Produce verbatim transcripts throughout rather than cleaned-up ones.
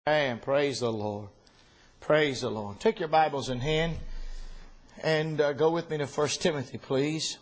And praise the Lord. Praise the Lord. Take your Bibles in hand and uh, go with me to First Timothy, please.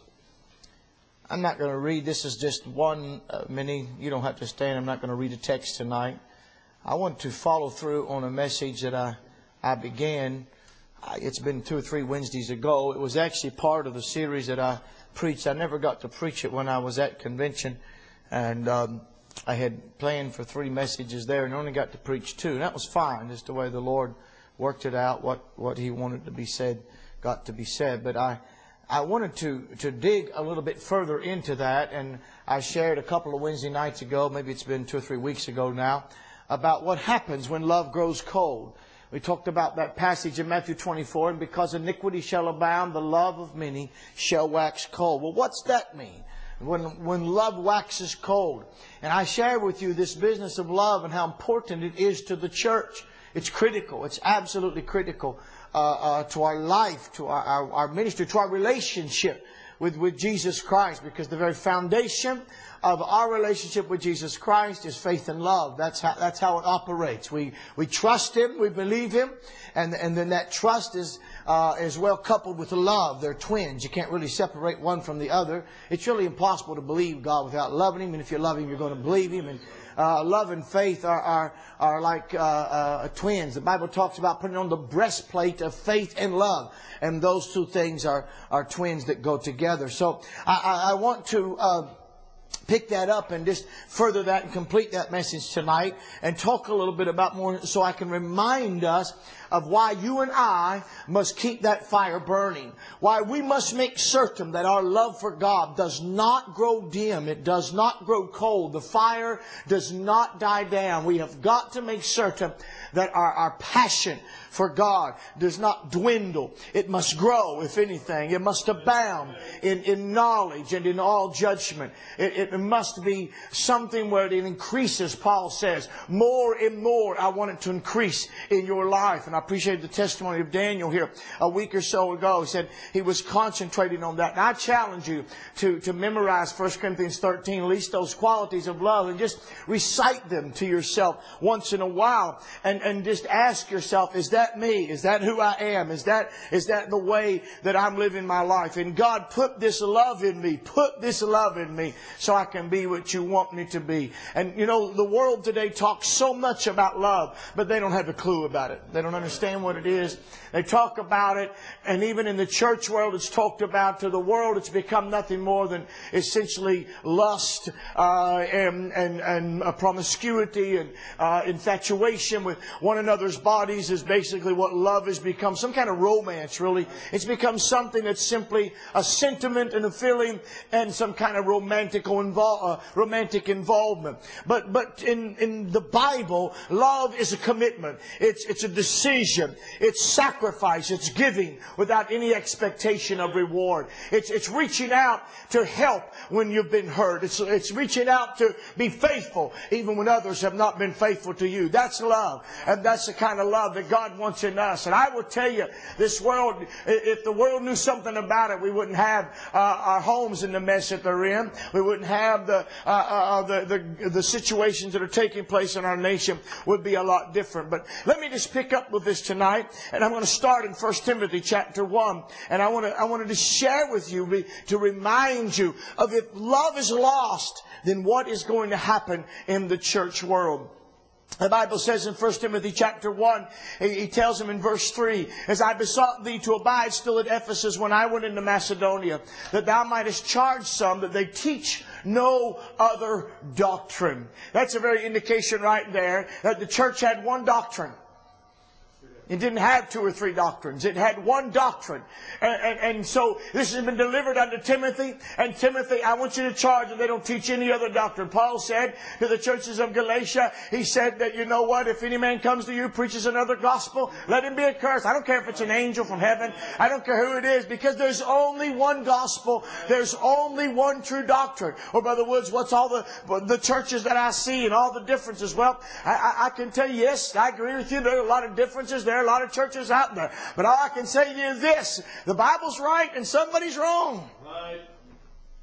I'm not going to read. This is just one uh, mini. You don't have to stand. I'm not going to read a text tonight. I want to follow through on a message that I, I began. It's been two or three Wednesdays ago. It was actually part of the series that I preached. I never got to preach it when I was at convention. And um, I had planned for three messages there and only got to preach two. And that was fine. Just the way the Lord worked it out. What, what He wanted to be said got to be said. But I, I wanted to, to dig a little bit further into that. And I shared a couple of Wednesday nights ago, maybe it's been two or three weeks ago now, about what happens when love grows cold. We talked about that passage in Matthew twenty-four, and because iniquity shall abound, the love of many shall wax cold. Well, what's that mean? When, when love waxes cold. And I share with you this business of love and how important it is to the church. It's critical. It's absolutely critical uh, uh, to our life, to our, our, our ministry, to our relationship with, with Jesus Christ. Because the very foundation of our relationship with Jesus Christ is faith and love. That's how, that's how it operates. We, we trust Him, we believe Him, and, and then that trust is, uh, is well coupled with love. They're twins. You can't really separate one from the other. It's really impossible to believe God without loving Him, and if you love Him, you're going to believe Him. And uh, love and faith are, are, are like uh, uh, twins. The Bible talks about putting on the breastplate of faith and love. And those two things are, are twins that go together. So I, I, I want to Uh, pick that up and just further that and complete that message tonight and talk a little bit about more so I can remind us of why you and I must keep that fire burning. Why we must make certain that our love for God does not grow dim. It does not grow cold. The fire does not die down. We have got to make certain that our, our passion for God does not dwindle. It must grow, if anything. It must abound in, in knowledge and in all judgment. It, it must be something where it increases, Paul says. More and more, I want it to increase in your life. And I appreciate the testimony of Daniel here a week or so ago. He said he was concentrating on that. And I challenge you to, to memorize First Corinthians thirteen, at least those qualities of love, and just recite them to yourself once in a while. And, and just ask yourself, is that me? Is that who I am? Is that, is that the way that I'm living my life? And God, put this love in me. Put this love in me so I can be what you want me to be. And you know, the world today talks so much about love, but they don't have a clue about it. They don't understand what it is. They talk about it, and even in the church world it's talked about. To the world it's become nothing more than essentially lust uh, and, and, and uh, promiscuity and uh, infatuation with one another's bodies is basically what love has become. Some kind of romance, really. It's become something that's simply a sentiment and a feeling and some kind of romantic, invol- uh, romantic involvement. But but in, in the Bible, love is a commitment. It's, it's a decision. It's sacrifice. It's giving without any expectation of reward. It's, it's reaching out to help when you've been hurt. It's, it's reaching out to be faithful even when others have not been faithful to you. That's love. And that's the kind of love that God wants in us. And I will tell you, this world, if the world knew something about it, we wouldn't have uh, our homes in the mess that they're in. We wouldn't have the, uh, uh, the, the, the situations that are taking place in our nation would be a lot different. But let me just pick up with this tonight. And I'm going to start in First Timothy chapter one. And I want to, I wanted to share with you, to remind you of if love is lost, then what is going to happen in the church world. The Bible says in First Timothy chapter one, he tells him in verse three, as I besought thee to abide still at Ephesus when I went into Macedonia, that thou mightest charge some that they teach no other doctrine. That's a very indication right there that the church had one doctrine. It didn't have two or three doctrines. It had one doctrine. And, and, and so this has been delivered unto Timothy. And Timothy, I want you to charge that they don't teach any other doctrine. Paul said to the churches of Galatia, he said that, you know what, if any man comes to you, preaches another gospel, let him be accursed. I don't care if it's an angel from heaven. I don't care who it is, because there's only one gospel. There's only one true doctrine. Or Brother Woods, what's all the, the churches that I see and all the differences? Well, I, I, I can tell you, yes, I agree with you. There are a lot of differences. There are a lot of churches out there. But all I can say to you is this. The Bible's right and somebody's wrong. Right.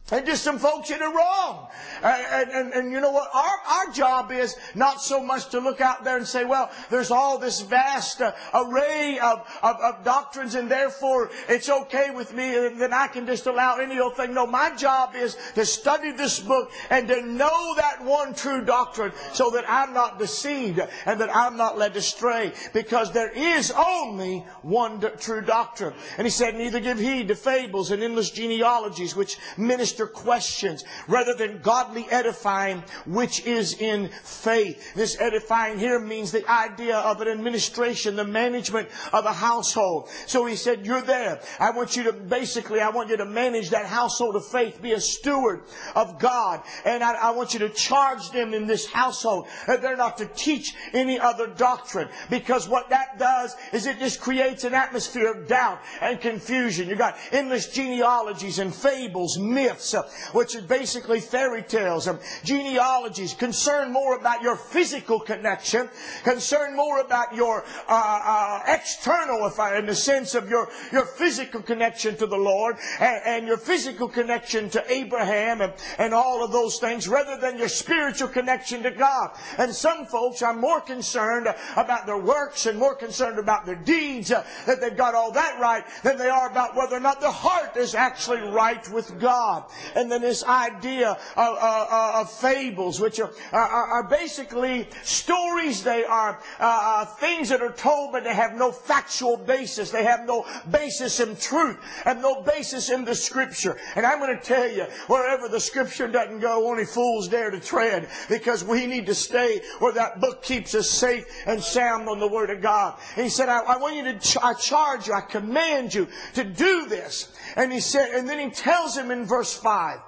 And just some folks that are wrong. And, and, and you know what? Our, our job is not so much to look out there and say, well, there's all this vast uh, array of, of, of doctrines and therefore it's okay with me and then I can just allow any old thing. No, my job is to study this book and to know that one true doctrine so that I'm not deceived and that I'm not led astray. Because there is only one true doctrine. And he said, neither give heed to fables and endless genealogies which minister questions rather than godly edifying which is in faith. This edifying here means the idea of an administration, the management of a household. So he said, you're there. I want you to basically, I want you to manage that household of faith, be a steward of God. And I, I want you to charge them in this household that they're not to teach any other doctrine. Because what that does is it just creates an atmosphere of doubt and confusion. You got endless genealogies and fables, myths, Uh, which is basically fairy tales. Um, genealogies concern more about your physical connection, concern more about your uh, uh, external, if I, in the sense of your, your physical connection to the Lord and, and your physical connection to Abraham and, and all of those things, rather than your spiritual connection to God. And some folks are more concerned about their works and more concerned about their deeds, uh, that they've got all that right, than they are about whether or not their heart is actually right with God. And then this idea of, uh, of fables, which are, are, are basically stories. They are uh, things that are told, but they have no factual basis. They have no basis in truth and no basis in the Scripture. And I'm going to tell you, wherever the Scripture doesn't go, only fools dare to tread, because we need to stay where that book keeps us safe and sound on the Word of God. And he said, I, I want you to, ch- I charge you, I command you to do this. And he said, and then he tells him in verse five.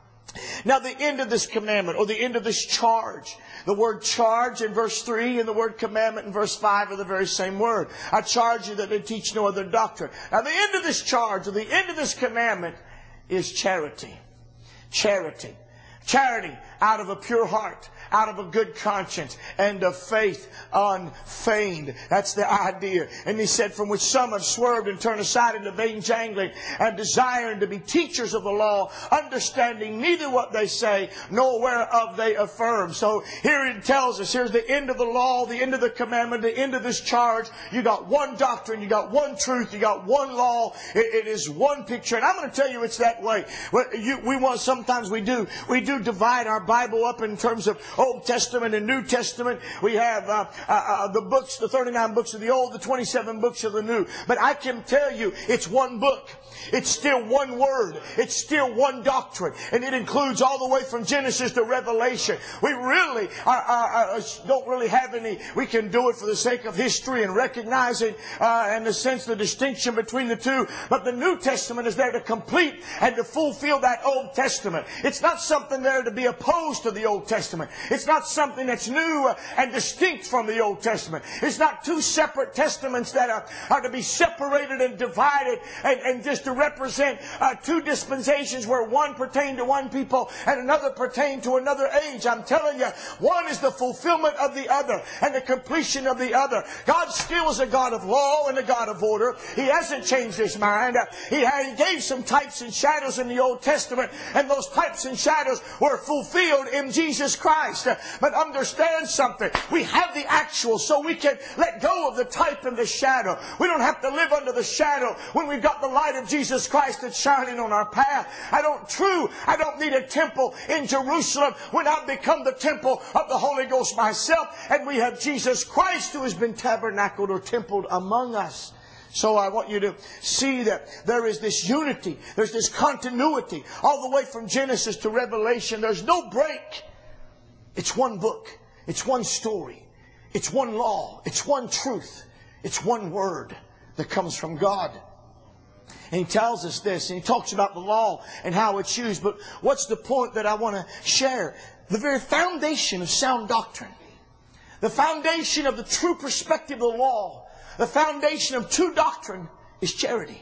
Now the end of this commandment, or the end of this charge, the word charge in verse three and the word commandment in verse five are the very same word. I charge you that they teach no other doctrine. Now the end of this charge, or the end of this commandment, is charity. Charity. Charity out of a pure heart, out of a good conscience, and of faith unfeigned. That's the idea. And he said, from which some have swerved and turned aside into vain jangling, and desiring to be teachers of the law, understanding neither what they say, nor whereof they affirm. So here it tells us, here's the end of the law, the end of the commandment, the end of this charge. You got one doctrine, you got one truth, you got one law. It, it is one picture. And I'm going to tell you it's that way. You, we want, sometimes we do, we do divide our Bible up in terms of Old Testament and New Testament. We have uh, uh, uh, the books, the thirty-nine books of the Old, the twenty-seven books of the New. But I can tell you, it's one book. It's still one word. It's still one doctrine. And it includes all the way from Genesis to Revelation. We really are, are, are, don't really have any, we can do it for the sake of history and recognizing, uh, in the sense, the distinction between the two. But the New Testament is there to complete and to fulfill that Old Testament. It's not something there to be opposed to the Old Testament. It's not something that's new and distinct from the Old Testament. It's not two separate testaments that are, are to be separated and divided and, and just to represent uh, two dispensations where one pertained to one people and another pertained to another age. I'm telling you, one is the fulfillment of the other and the completion of the other. God still is a God of law and a God of order. He hasn't changed His mind. Uh, he, he gave some types and shadows in the Old Testament, and those types and shadows were fulfilled in Jesus Christ. Uh, but understand something. We have the actual, so we can let go of the type and the shadow. We don't have to live under the shadow when we've got the light of Jesus Christ that's shining on our path. I don't, true, I don't need a temple in Jerusalem when I've become the temple of the Holy Ghost myself, and we have Jesus Christ who has been tabernacled or templed among us. So I want you to see that there is this unity, there's this continuity, all the way from Genesis to Revelation. There's no break. It's one book. It's one story. It's one law. It's one truth. It's one word that comes from God. And he tells us this, and he talks about the law and how it's used. But what's the point that I want to share? The very foundation of sound doctrine, the foundation of the true perspective of the law, the foundation of true doctrine is charity.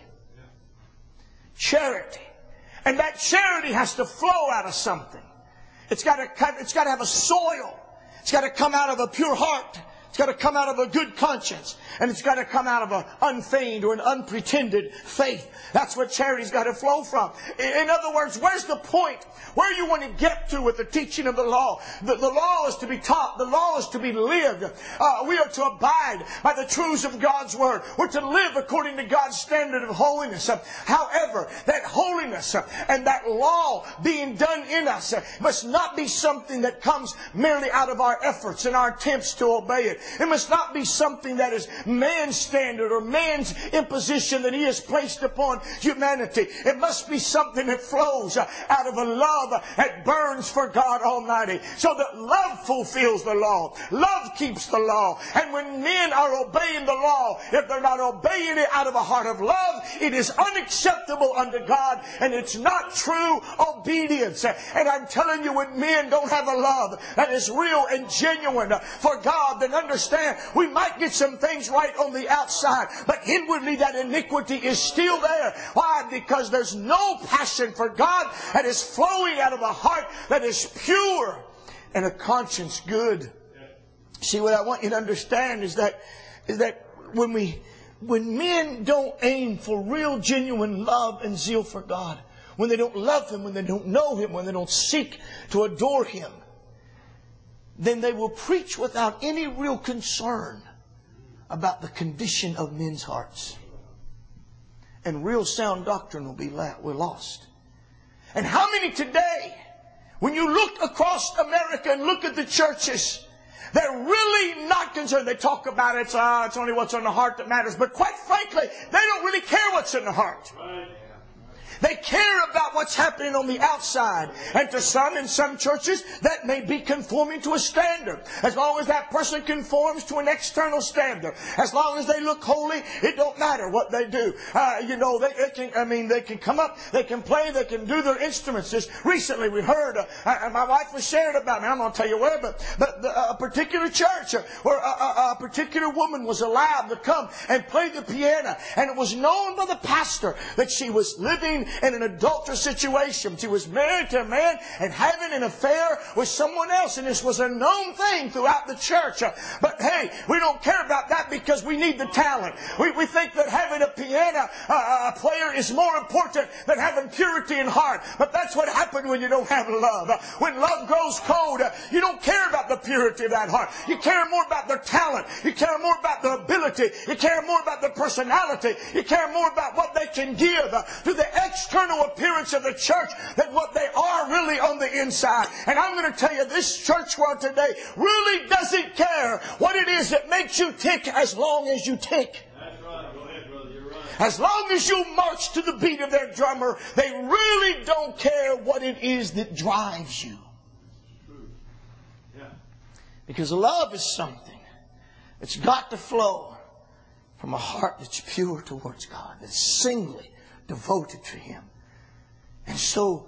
Charity. And that charity has to flow out of something. It's got to, it's got to have a soil. It's got to come out of a pure heart It's got to come out of a good conscience. And it's got to come out of an unfeigned or an unpretended faith. That's what charity's got to flow from. In other words, where's the point? Where you want to get to with the teaching of the law? The, the law is to be taught. The law is to be lived. Uh, we are to abide by the truths of God's Word. We're to live according to God's standard of holiness. Uh, however, that holiness uh, and that law being done in us uh, must not be something that comes merely out of our efforts and our attempts to obey it. It must not be something that is man's standard or man's imposition that He has placed upon humanity. It must be something that flows uh, out of a love uh, that burns for God Almighty. So that love fulfills the law. Love keeps the law. And when men are obeying the law, if they're not obeying it out of a heart of love, it is unacceptable unto God, and it's not true obedience. And I'm telling you, when men don't have a love that is real and genuine for God, then understand, we might get some things right on the outside, but inwardly that iniquity is still there. Why? Because there's no passion for God that is flowing out of a heart that is pure and a conscience good. See, what I want you to understand is that is that when we when men don't aim for real genuine love and zeal for God, when they don't love Him, when they don't know Him, when they don't seek to adore Him, then they will preach without any real concern about the condition of men's hearts. And real sound doctrine will be lost. And how many today, when you look across America and look at the churches, they're really not concerned. They talk about it, uh, it's only what's on the heart that matters. But quite frankly, they don't really care what's in the heart. Right. They care about what's happening on the outside. And to some, in some churches, that may be conforming to a standard. As long as that person conforms to an external standard. As long as they look holy, it don't matter what they do. Uh, you know, they, they can, I mean, they can come up, they can play, they can do their instruments. Just recently we heard, uh, uh, my wife was sharing about me, I'm going to tell you where, but, but the, uh, a particular church uh, where a, a, a particular woman was allowed to come and play the piano. And it was known by the pastor that she was living in an adulterous situation. She was married to a man and having an affair with someone else. And this was a known thing throughout the church. But hey, we don't care about that because we need the talent. We, we think that having a piano uh, a player is more important than having purity in heart. But that's what happens when you don't have love. When love grows cold, you don't care about the purity of that heart. You care more about their talent. You care more about their ability. You care more about their personality. You care more about what they can give to the external appearance of the church than what they are really on the inside. And I'm going to tell you, this church world today really doesn't care what it is that makes you tick as long as you tick. That's right. Go ahead, brother. You're right. As long as you march to the beat of their drummer, they really don't care what it is that drives you. True. Yeah. Because love is something that's got to flow from a heart that's pure towards God, that's singly devoted to Him. And so,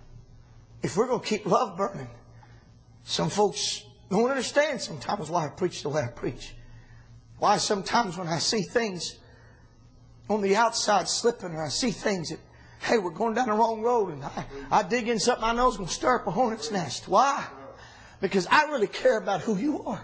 if we're going to keep love burning, some folks don't understand sometimes why I preach the way I preach. Why sometimes when I see things on the outside slipping, or I see things that, hey, we're going down the wrong road, and I, I dig in something I know is going to stir up a hornet's nest. Why? Because I really care about who you are.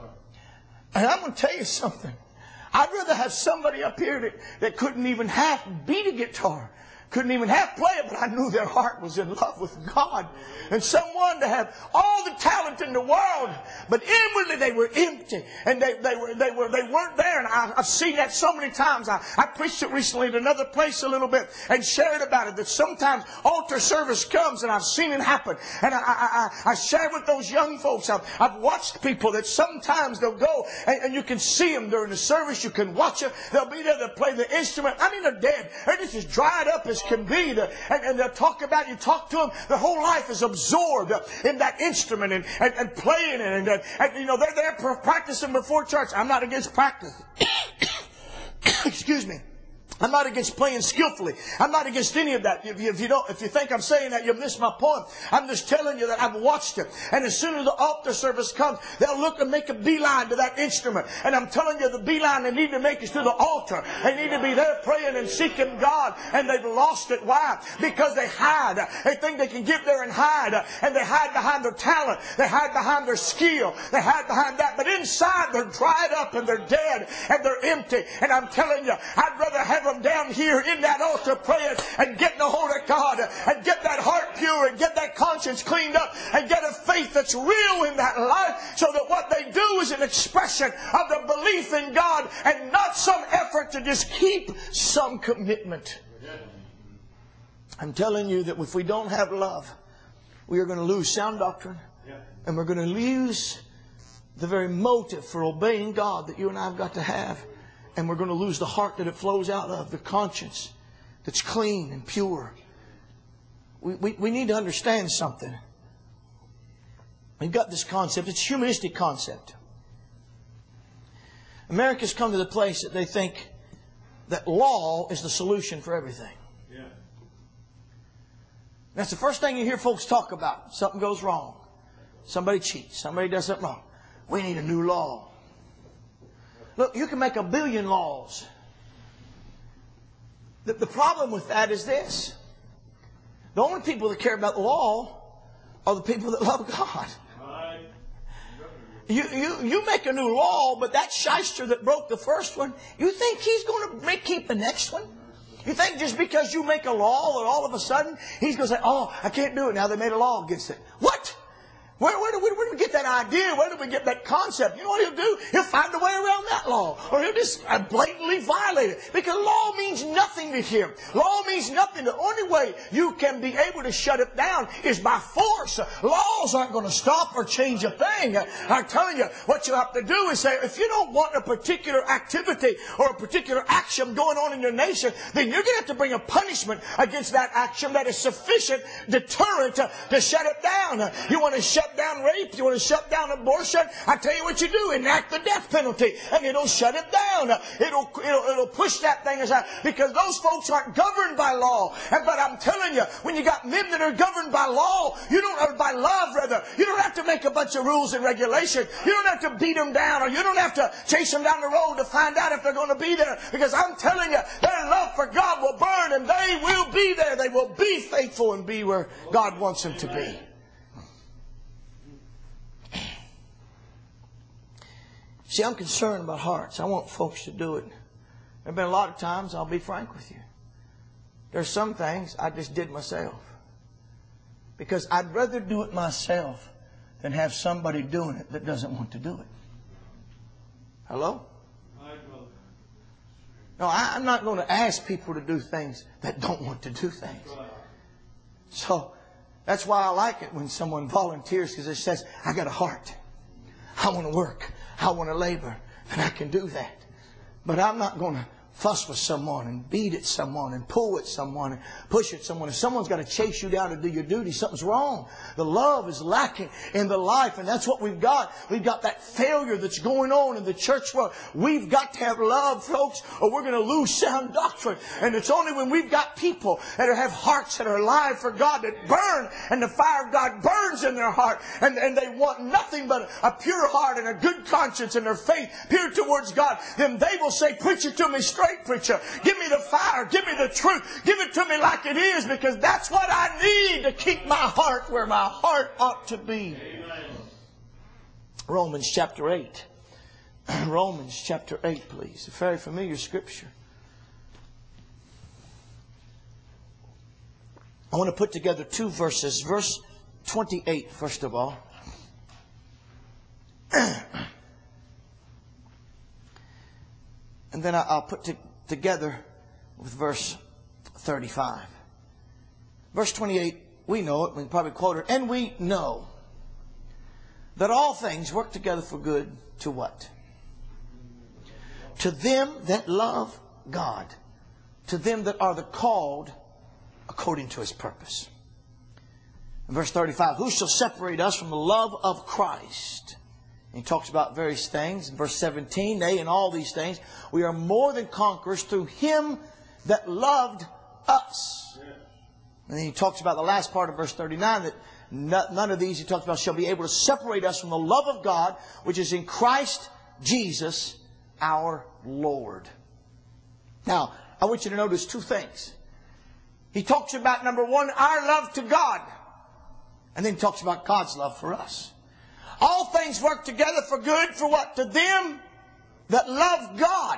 And I'm going to tell you something. I'd rather have somebody up here that, that couldn't even half beat a guitar. Couldn't even half play it, but I knew their heart was in love with God. And someone to have all the talent in the world, but inwardly they were empty. And they, they, were, they, were, they weren't there. And I, I've seen that so many times. I, I preached it recently at another place a little bit and shared about it. That sometimes altar service comes and I've seen it happen. And I, I, I, I shared with those young folks. I've, I've watched people that sometimes they'll go and, and you can see them during the service. You can watch them. They'll be there to play the instrument. I mean, they're dead. They're just as dried up as can be. And, and they'll talk about, you talk to them, their whole life is absorbed in that instrument and, and, and playing it. And, and, and, you know, they're there practicing before church. I'm not against practice. Excuse me. I'm not against playing skillfully. I'm not against any of that. If you, if you don't, if you think I'm saying that, you'll miss my point. I'm just telling you that I've watched it. And as soon as the altar service comes, they'll look and make a beeline to that instrument. And I'm telling you, the beeline they need to make is to the altar. They need to be there praying and seeking God. And they've lost it. Why? Because they hide. They think they can get there and hide. And they hide behind their talent. They hide behind their skill. They hide behind that. But inside, they're dried up and they're dead and they're empty. And I'm telling you, I'd rather have them down here in that altar praying and getting a hold of God and get that heart pure and get that conscience cleaned up and get a faith that's real in that life, so that what they do is an expression of the belief in God and not some effort to just keep some commitment. I'm telling you that if we don't have love, we are going to lose sound doctrine, and we're going to lose the very motive for obeying God that you and I have got to have. And we're going to lose the heart that it flows out of, the conscience that's clean and pure. We, we, we need to understand something. We've got this concept. It's a humanistic concept. America's come to the place that they think that law is the solution for everything. Yeah. That's the first thing you hear folks talk about. Something goes wrong. Somebody cheats. Somebody does something wrong. We need a new law. Look, you can make a billion laws. The, the problem with that is this. The only people that care about the law are the people that love God. You, you, you make a new law, but that shyster that broke the first one, you think he's going to make, keep the next one? You think just because you make a law that all of a sudden he's going to say, oh, I can't do it now. They made a law against it. What? Where, where, did we, where did we get that idea? Where did we get that concept? You know what he'll do? He'll find a way around that law. Or he'll just blatantly violate it. Because law means nothing to him. Law means nothing. The only way you can be able to shut it down is by force. Laws aren't going to stop or change a thing. I'm telling you, what you have to do is say, if you don't want a particular activity or a particular action going on in your nation, then you're going to have to bring a punishment against that action that is sufficient deterrent to, to shut it down. You want to shut down rape, you want to shut down abortion, I tell you what you do, enact the death penalty, and it'll shut it down. It'll, it'll, it'll push that thing aside, because those folks aren't governed by law. And, but I'm telling you, when you got men that are governed by law, you don't, or by love rather, you don't have to make a bunch of rules and regulation. You don't have to beat them down, or you don't have to chase them down the road to find out if they're going to be there. Because I'm telling you, their love for God will burn, and they will be there. They will be faithful and be where God wants them to be. See, I'm concerned about hearts. I want folks to do it. There have been a lot of times, I'll be frank with you, there's some things I just did myself. Because I'd rather do it myself than have somebody doing it that doesn't want to do it. Hello? No, I, I'm not going to ask people to do things that don't want to do things. So that's why I like it when someone volunteers, because it says, I got a heart. I want to work. I want to labor, and I can do that. But I'm not going to fuss with someone and beat at someone and pull at someone and push at someone. If someone's got to chase you down to do your duty, something's wrong. The love is lacking in the life, and that's what we've got. We've got that failure that's going on in the church world. We've got to have love, folks, or we're going to lose sound doctrine. And it's only when we've got people that have hearts that are alive for God, that burn, and the fire of God burns in their heart, and, and they want nothing but a pure heart and a good conscience and their faith pure towards God, then they will say, preach it to me straight. Preacher, give me the fire, give me the truth, give it to me like it is, because that's what I need to keep my heart where my heart ought to be. Amen. Romans chapter eight. Romans chapter eight, please. A very familiar scripture. I want to put together two verses. Verse twenty-eight, first of all. And then I'll put to, together with verse thirty-five. Verse twenty-eight, we know it. We can probably quote it. And we know that all things work together for good to what? To them that love God. To them that are the called according to His purpose. In verse thirty-five, who shall separate us from the love of Christ? He talks about various things. In verse seventeen, nay, in all these things, we are more than conquerors through Him that loved us. And then he talks about the last part of verse thirty-nine, that none of these, he talks about, shall be able to separate us from the love of God, which is in Christ Jesus our Lord. Now, I want you to notice two things. He talks about, number one, our love to God. And then he talks about God's love for us. All things work together for good for what? To them that love God.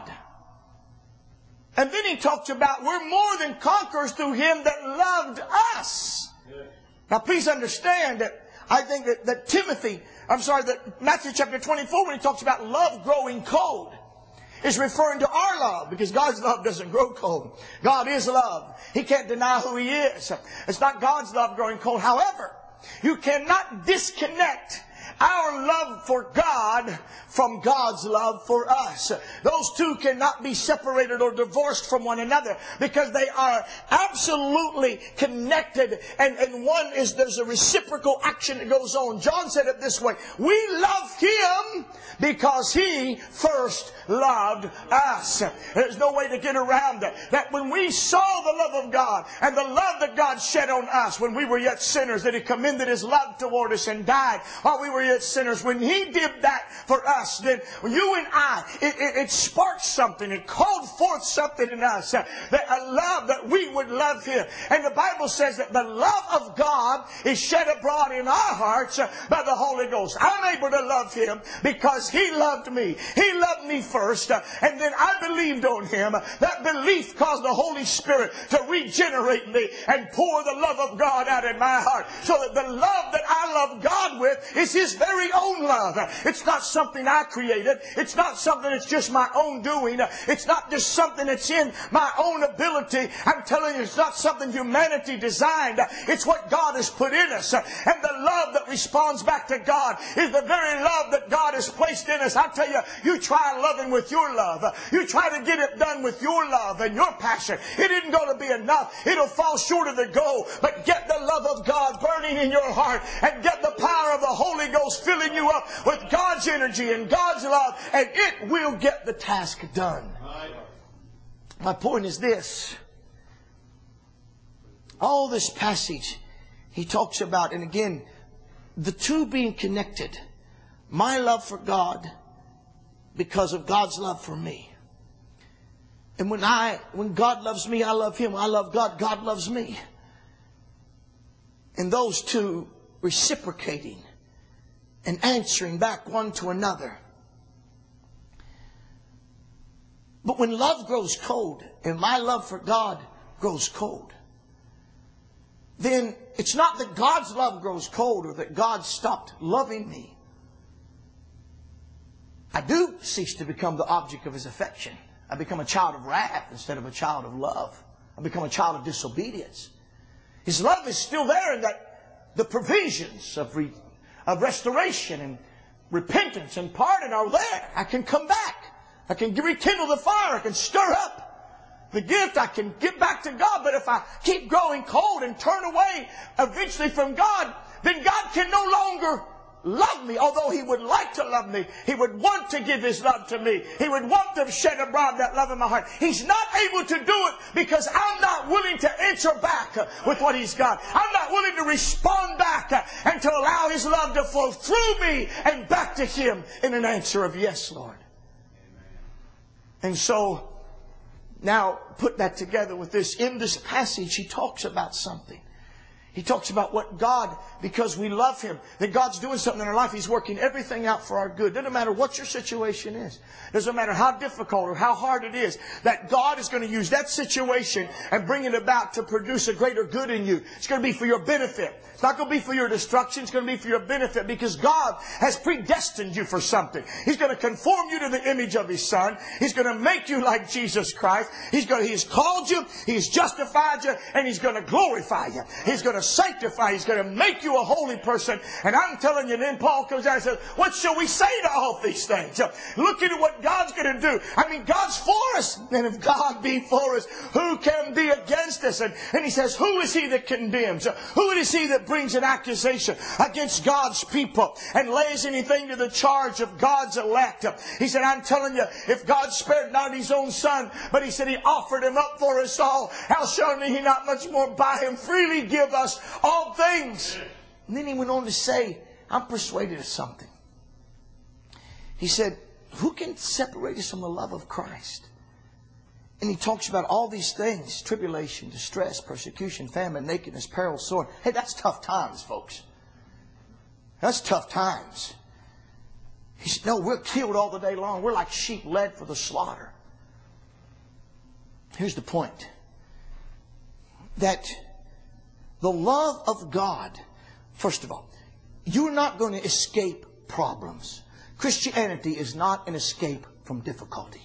And then he talks about we're more than conquerors through Him that loved us. Yeah. Now please understand that I think that, that Timothy, I'm sorry, that Matthew chapter twenty-four, when he talks about love growing cold, is referring to our love, because God's love doesn't grow cold. God is love. He can't deny who He is. It's not God's love growing cold. However, you cannot disconnect our love for God from God's love for us. Those two cannot be separated or divorced from one another, because they are absolutely connected, and, and one is, there's a reciprocal action that goes on. John said it this way: we love Him because He first loved us. There's no way to get around it. That when we saw the love of God and the love that God shed on us when we were yet sinners, that He commended His love toward us and died while we were yet sinners. When He did that for us, then you and I, it, it, it sparked something. It called forth something in us. Uh, that a love that we would love Him. And the Bible says that the love of God is shed abroad in our hearts uh, by the Holy Ghost. I'm able to love Him because He loved me. He loved me first, uh, and then I believed on Him. That belief caused the Holy Spirit to regenerate me and pour the love of God out in my heart, so that the love that I love God with is His very own love. It's not something I created. It's not something that's just my own doing. It's not just something that's in my own ability. I'm telling you, it's not something humanity designed. It's what God has put in us. And the love that responds back to God is the very love that God has placed in us. I tell you, you try loving with your love. You try to get it done with your love and your passion. It isn't going to be enough. It'll fall short of the goal. But get the love of God burning in your heart, and get the power of the Holy Ghost filling you up with God's energy and God's love, and it will get the task done. My point is this. All this passage he talks about, and again, the two being connected. My love for God because of God's love for me. And when I, when God loves me, I love Him. I love God, God loves me. And those two reciprocating and answering back one to another. But when love grows cold, and my love for God grows cold, then it's not that God's love grows cold or that God stopped loving me. I do cease to become the object of His affection. I become a child of wrath instead of a child of love. I become a child of disobedience. His love is still there in that the provisions of, re, of restoration and repentance and pardon are there. I can come back. I can rekindle the fire. I can stir up the gift. I can get back to God. But if I keep growing cold and turn away eventually from God, then God can no longer love me. Although He would like to love me, He would want to give His love to me. He would want to shed abroad that love in my heart. He's not able to do it because I'm not willing to answer back with what He's got. I'm not willing to respond back and to allow His love to flow through me and back to Him in an answer of yes, Lord. And so, now put that together with this. In this passage, he talks about something. He talks about what God, because we love Him, that God's doing something in our life. He's working everything out for our good. Doesn't matter what your situation is. Doesn't matter how difficult or how hard it is. That God is going to use that situation and bring it about to produce a greater good in you. It's going to be for your benefit. It's not going to be for your destruction. It's going to be for your benefit, because God has predestined you for something. He's going to conform you to the image of His Son. He's going to make you like Jesus Christ. He's going to, He's called you. He's justified you. And He's going to glorify you. He's going to sanctify you. He's going to make you a holy person. And I'm telling you, then Paul comes out and says, what shall we say to all these things? Look at what God's going to do. I mean, God's for us. And if God be for us, who can be against us? And, and he says, who is he that condemns? Who is he that brings an accusation against God's people and lays anything to the charge of God's elect? He said, I'm telling you, if God spared not his own son, but he said he offered him up for us all, how shall he not much more by him freely give us all things? And then he went on to say, I'm persuaded of something. He said, who can separate us from the love of Christ? And he talks about all these things: tribulation, distress, persecution, famine, nakedness, peril, sword. Hey, that's tough times, folks. That's tough times. He said, no, we're killed all the day long. We're like sheep led for the slaughter. Here's the point. That the love of God, first of all, you're not going to escape problems. Christianity is not an escape from difficulty.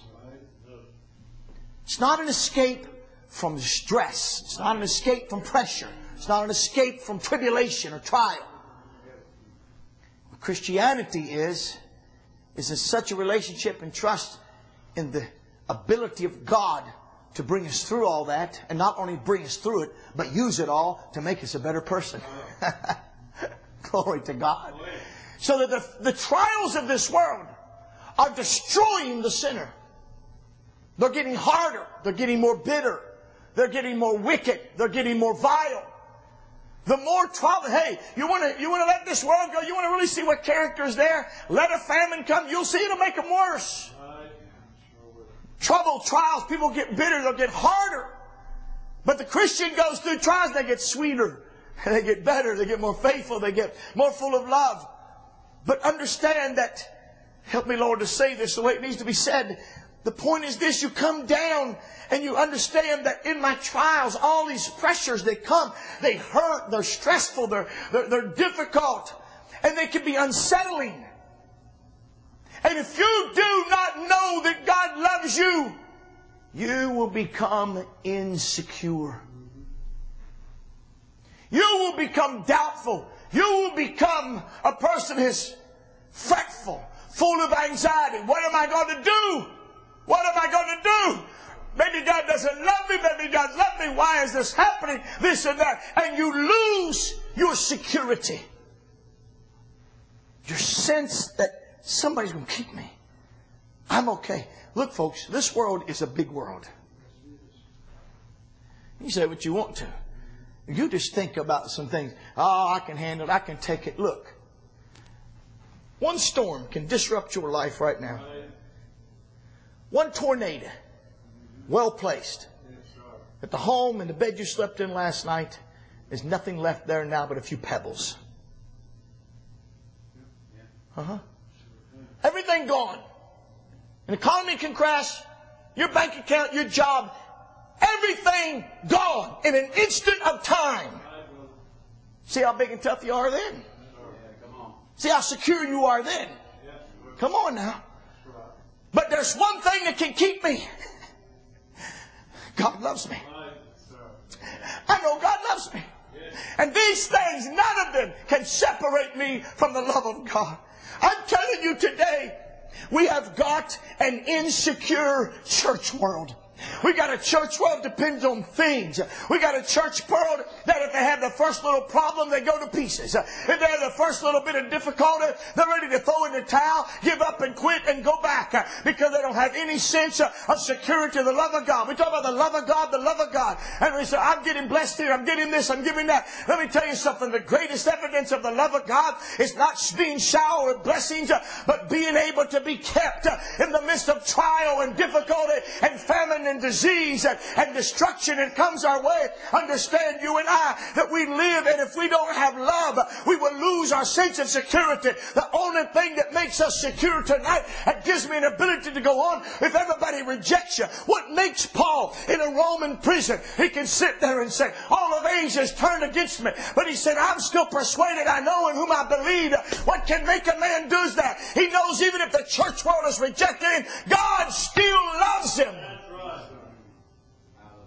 It's not an escape from stress. It's not an escape from pressure. It's not an escape from tribulation or trial. What Christianity is, is in such a relationship and trust in the ability of God to bring us through all that, and not only bring us through it, but use it all to make us a better person. Glory to God. So that the, the trials of this world are destroying the sinner. They're getting harder. They're getting more bitter. They're getting more wicked. They're getting more vile. The more trouble. Hey, you want to you want to let this world go? You want to really see what character is there? Let a famine come. You'll see it'll make them worse. Trouble, trials, people get bitter, they'll get harder. But the Christian goes through trials, they get sweeter. They get better, they get more faithful, they get more full of love. But understand that, help me Lord to say this the way it needs to be said. The point is this: you come down and you understand that in my trials, all these pressures that come, they hurt, they're stressful, they're, they're, they're difficult, and they can be unsettling. And if you do not know that God loves you, you will become insecure. You will become doubtful. You will become a person who's fretful, full of anxiety. What am I going to do? What am I going to do? Maybe God doesn't love me. Maybe God loves me. Why is this happening? This and that. And you lose your security. Your sense that somebody's going to keep me. I'm okay. Look, folks, this world is a big world. You say what you want to. You just think about some things. Oh, I can handle it. I can take it. Look. One storm can disrupt your life right now. One tornado, well placed. At the home and the bed you slept in last night, there's nothing left there now but a few pebbles. Uh-huh. Everything gone. An economy can crash. Your bank account, your job, everything gone in an instant of time. See how big and tough you are then? See how secure you are then? Come on now. But there's one thing that can keep me. God loves me. I know God loves me. And these things, none of them can separate me from the love of God. I'm telling you today, we have got an insecure church world. We got a church world that depends on things. We got a church world that if they have the first little problem, they go to pieces. If they have the first little bit of difficulty, they're ready to throw in the towel, give up and quit and go back because they don't have any sense of security, the love of God. We talk about the love of God, the love of God. And we say, I'm getting blessed here, I'm getting this, I'm giving that. Let me tell you something. The greatest evidence of the love of God is not being showered with blessings, but being able to be kept in the midst of trial and difficulty and famine and disease and, and destruction that comes our way. Understand, you and I, that we live, and if we don't have love, we will lose our sense of security. The only thing that makes us secure tonight and gives me an ability to go on, if everybody rejects you, what makes Paul in a Roman prison? He can sit there and say, all of Asia is turned against me, but he said, I'm still persuaded, I know in whom I believe. What can make a man do that? He knows even if the church world is rejecting him, God still loves him.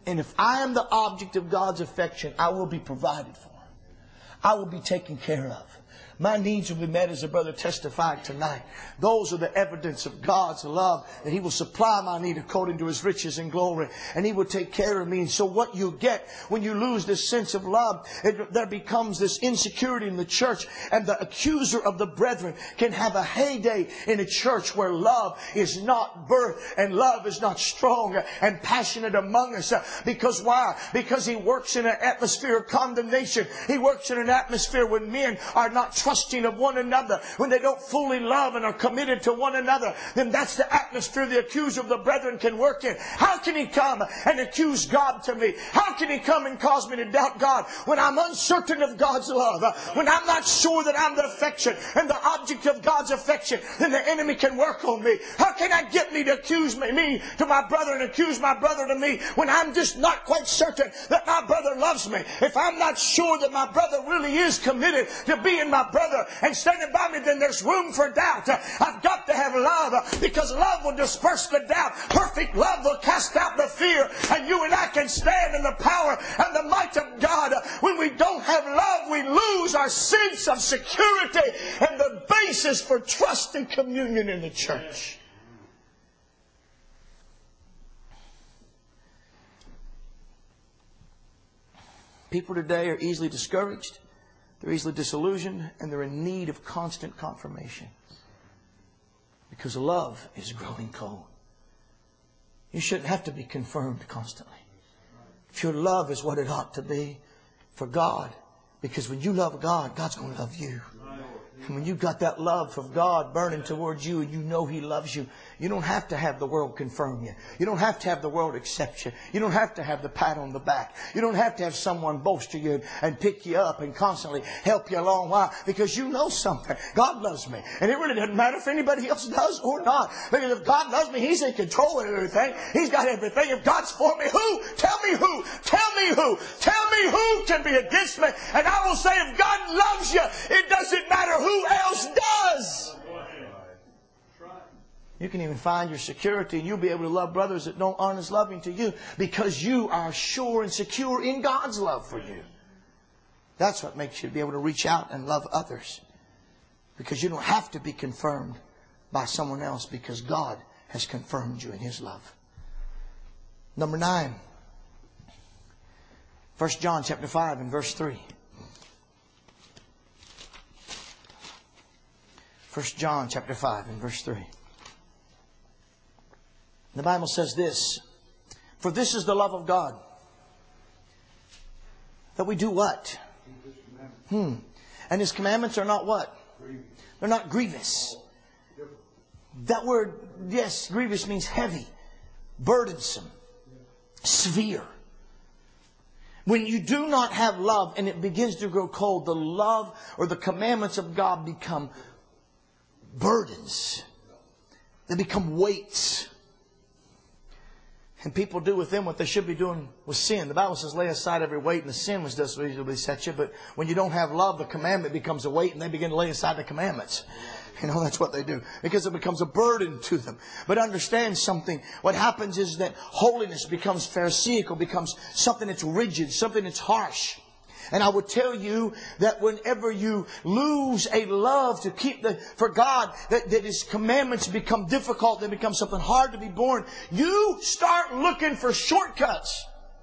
And if I am the object of God's affection, I will be provided for. I will be taken care of. My needs will be met, as a brother testified tonight. Those are the evidence of God's love, that He will supply my need according to His riches and glory, and He will take care of me. And so what you get when you lose this sense of love, it, there becomes this insecurity in the church, and the accuser of the brethren can have a heyday in a church where love is not birthed and love is not strong and passionate among us. Because why? Because he works in an atmosphere of condemnation. He works in an atmosphere when men are not trusting of one another, when they don't fully love and are committed to one another. Then that's the atmosphere the accuser of the brethren can work in. How can he come and accuse God to me? How can he come and cause me to doubt God when I'm uncertain of God's love? When I'm not sure that I'm the affection and the object of God's affection, then the enemy can work on me. How can I get me to accuse me, me to my brother and accuse my brother to me when I'm just not quite certain that my brother loves me? If I'm not sure that my brother really is committed to being my brother and standing by me, then there's room for doubt. I've got to have love, because love will disperse the doubt. Perfect love will cast out the fear, and you and I can stand in the power and the might of God. When we don't have love, we lose our sense of security and the basis for trust and communion in the church. People today are easily discouraged, they're easily disillusioned, and they're in need of constant confirmation. Because love is growing cold. You shouldn't have to be confirmed constantly. If your love is what it ought to be for God, because when you love God, God's going to love you. And when you've got that love of God burning towards you and you know He loves you, you don't have to have the world confirm you. You don't have to have the world accept you. You don't have to have the pat on the back. You don't have to have someone bolster you and pick you up and constantly help you along. Why? Because you know something. God loves me. And it really doesn't matter if anybody else does or not. Because if God loves me, He's in control of everything. He's got everything. If God's for me, who? Tell me who. Tell me who. Tell me who can be against me. And I will say, if God loves you, it doesn't matter who else does. You can even find your security, and you'll be able to love brothers that don't aren't as loving to you, because you are sure and secure in God's love for you. That's what makes you be able to reach out and love others. Because you don't have to be confirmed by someone else, because God has confirmed you in His love. Number nine. First John chapter five and verse three. First John chapter five and verse three. The Bible says this: for this is the love of God, that we do what? Hmm. And His commandments are not what? They're not grievous. That word, yes, grievous means heavy, burdensome, severe. When you do not have love and it begins to grow cold, the love or the commandments of God become burdens. They become weights. And people do with them what they should be doing with sin. The Bible says, lay aside every weight and the sin which does so easily beset you. But when you don't have love, the commandment becomes a weight, and they begin to lay aside the commandments. You know, that's what they do. Because it becomes a burden to them. But understand something. What happens is that holiness becomes pharisaical, becomes something that's rigid, something that's harsh. And I would tell you that whenever you lose a love to keep the, for God, that, that His commandments become difficult, they become something hard to be borne, you start looking for shortcuts.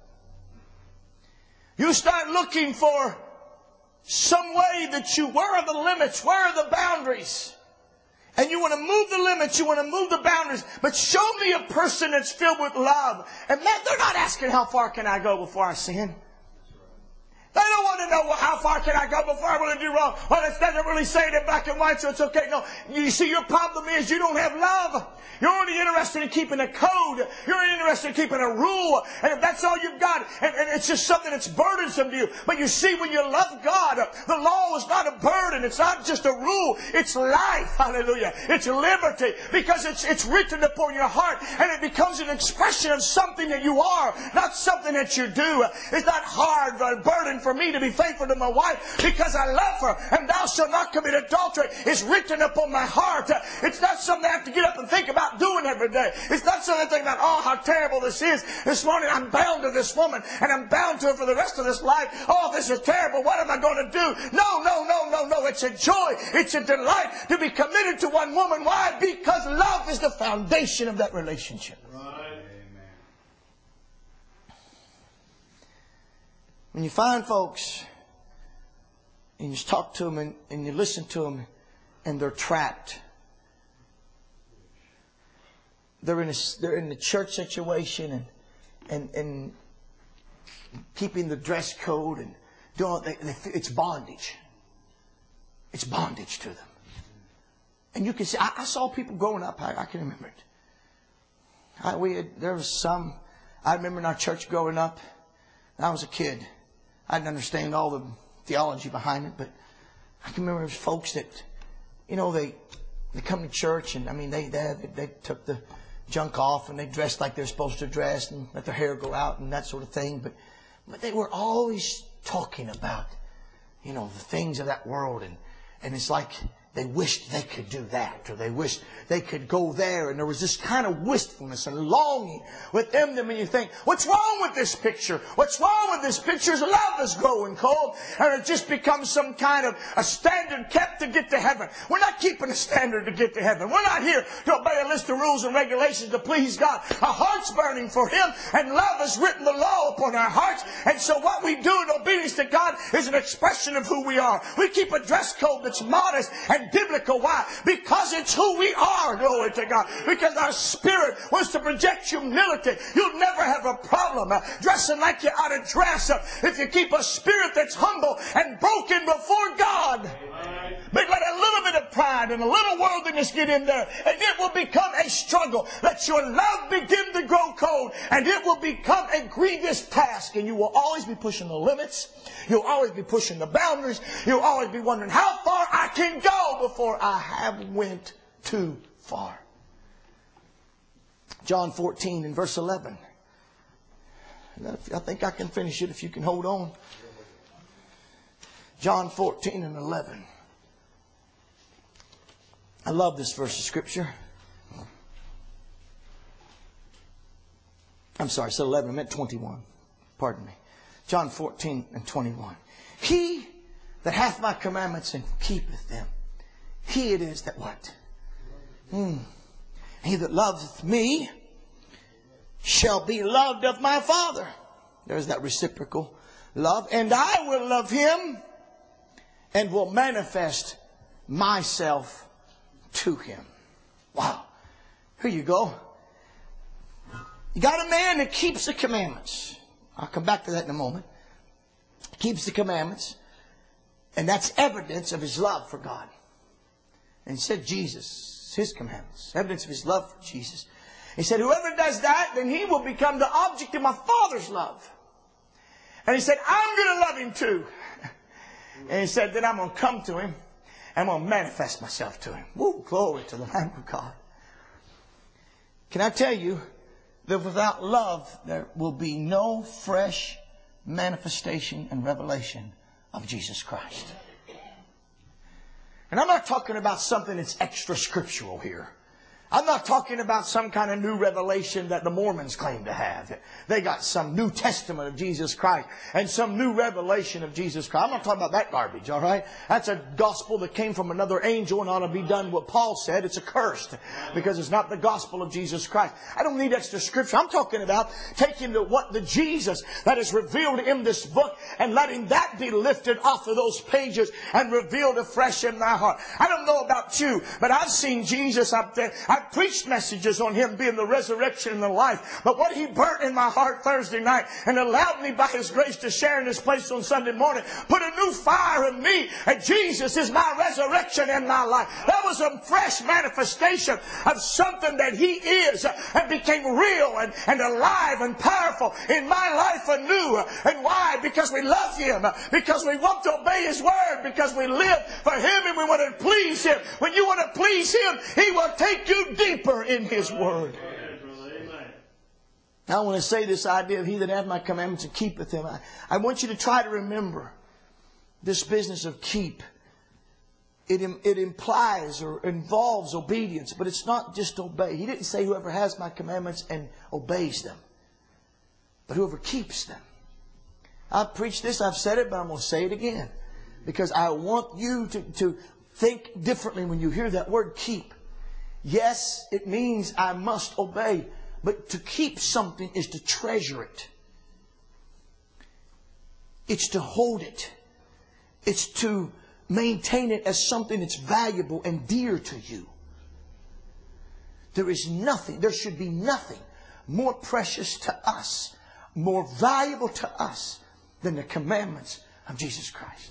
You start looking for some way that you, where are the limits? Where are the boundaries? And you want to move the limits, you want to move the boundaries, but show me a person that's filled with love. And man, they're not asking how far can I go before I sin. They don't want to know, well, how far can I go before I really do wrong? Well, it doesn't really say it in black and white, so it's okay. No, you see, your problem is you don't have love. You're only interested in keeping a code. You're interested in keeping a rule. And if that's all you've got, and, and it's just something that's burdensome to you. But you see, when you love God, the law is not a burden. It's not just a rule. It's life. Hallelujah. It's liberty. Because it's, it's written upon your heart. And it becomes an expression of something that you are, not something that you do. It's not hard or a burden for me to be faithful to my wife because I love her. And thou shalt not commit adultery is written upon my heart. It's not something I have to get up and think about doing every day. It's not something I think about, oh, how terrible this is. This morning I'm bound to this woman and I'm bound to her for the rest of this life. Oh, this is terrible. What am I going to do? No, no, no, no, no. It's a joy. It's a delight to be committed to one woman. Why? Because love is the foundation of that relationship. Right. When you find folks and you just talk to them and, and you listen to them and they're trapped. They're in a, they're in the church situation and, and, and keeping the dress code and doing they, they, it's bondage. It's bondage to them. And you can see, I, I saw people growing up. I, I can remember it. I, we had, there was some. I remember in our church growing up. I was a kid. I didn't understand all the theology behind it, but I can remember folks that, you know, they they come to church and I mean they they, they took the junk off and they dressed like they're supposed to dress and let their hair go out and that sort of thing. But but they were always talking about, you know, the things of that world, and and it's like they wished they could do that, or they wished they could go there. And there was this kind of wistfulness and longing within them. And you think, what's wrong with this picture? What's wrong with this picture? Is love is growing cold. And it just becomes some kind of a standard kept to get to heaven. We're not keeping a standard to get to heaven. We're not here to obey a list of rules and regulations to please God. Our heart's burning for Him. And love has written the law upon our hearts. And so what we do in obedience to God is an expression of who we are. We keep a dress code that's modest and biblical. Why? Because it's who we are, glory to God. Because our spirit wants to project humility. You'll never have a problem uh, dressing like you're out of dress uh, if you keep a spirit that's humble and broken before God. Amen. But let a little bit of pride and a little worldliness get in there, and it will become a struggle. Let your love begin to grow cold, and it will become a grievous task, and you will always be pushing the limits. You'll always be pushing the boundaries. You'll always be wondering how far I can go before I have went too far. John fourteen and verse eleven. I think I can finish it if you can hold on. John fourteen and eleven. I love this verse of Scripture. I'm sorry, I said eleven, I meant twenty-one. Pardon me. John fourteen and twenty-one. He that hath my commandments and keepeth them, he it is that what? Hmm. He that loveth me shall be loved of my Father. There's that reciprocal love. And I will love him and will manifest myself to him. Wow. Here you go. You got a man that keeps the commandments. I'll come back to that in a moment. Keeps the commandments. And that's evidence of his love for God. And he said Jesus, his commandments. Evidence of his love for Jesus. He said, whoever does that, then he will become the object of my Father's love. And he said, I'm going to love him too. And he said, then I'm going to come to him. And I'm going to manifest myself to him. Woo, glory to the Lamb of God. Can I tell you that without love, there will be no fresh manifestation and revelation of Jesus Christ. And I'm not talking about something that's extra scriptural here. I'm not talking about some kind of new revelation that the Mormons claim to have. They got some New Testament of Jesus Christ and some new revelation of Jesus Christ. I'm not talking about that garbage, all right? That's a gospel that came from another angel and ought to be done what Paul said. It's accursed because it's not the gospel of Jesus Christ. I don't need extra scripture. I'm talking about taking the, what the Jesus that is revealed in this book and letting that be lifted off of those pages and revealed afresh in my heart. I don't know about you, but I've seen Jesus up there. I've preached messages on Him being the resurrection and the life. But what He burnt in my heart Thursday night and allowed me by His grace to share in this place on Sunday morning put a new fire in me. And Jesus is my resurrection in my life. That was a fresh manifestation of something that He is and became real and, and alive and powerful in my life anew. And why? Because we love Him. Because we want to obey His word. Because we live for Him and we want to please Him. When you want to please Him, He will take you deeper in His word. Now I want to say this idea of he that hath my commandments and keepeth them. I, I want you to try to remember this business of keep. It, it implies or involves obedience, but it's not just obey. He didn't say whoever has my commandments and obeys them, but whoever keeps them. I've preached this, I've said it, but I'm going to say it again. Because I want you to, to think differently when you hear that word keep. Yes, it means I must obey. But to keep something is to treasure it. It's to hold it. It's to maintain it as something that's valuable and dear to you. There is nothing, there should be nothing more precious to us, more valuable to us than the commandments of Jesus Christ.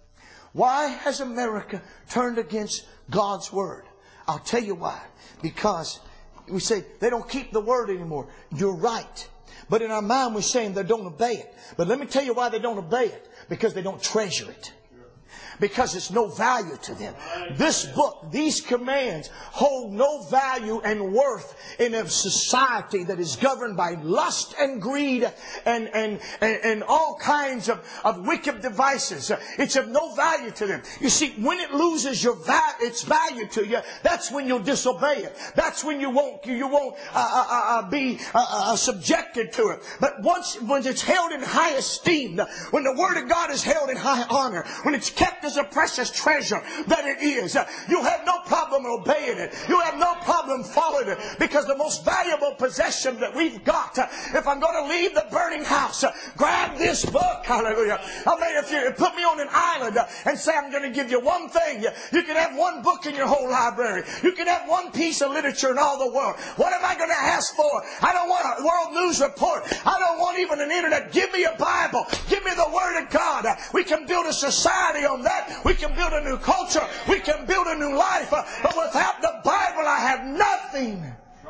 Why has America turned against God's Word? I'll tell you why. Because we say they don't keep the Word anymore. You're right. But in our mind we're saying they don't obey it. But let me tell you why they don't obey it. Because they don't treasure it. Because it's no value to them. This book, these commands, hold no value and worth in a society that is governed by lust and greed and, and, and, and all kinds of, of wicked devices. It's of no value to them. You see, when it loses your va- its value to you, that's when you'll disobey it. That's when you won't, you won't uh, uh, uh, be uh, uh, subjected to it. But once when it's held in high esteem, when the Word of God is held in high honor, when it's kept as a precious treasure that it is, you'll have no problem obeying it. You'll have no problem following it, because the most valuable possession that we've got, if I'm going to leave the burning house, grab this book. Hallelujah. I mean, if you put me on an island and say I'm going to give you one thing, you can have one book in your whole library. You can have one piece of literature in all the world. What am I going to ask for? I don't want a world news report. I don't want even an internet. Give me a Bible. Give me the Word of God. We can build a society on that. We can build a new culture. We can build a new life. But without the Bible, I have nothing.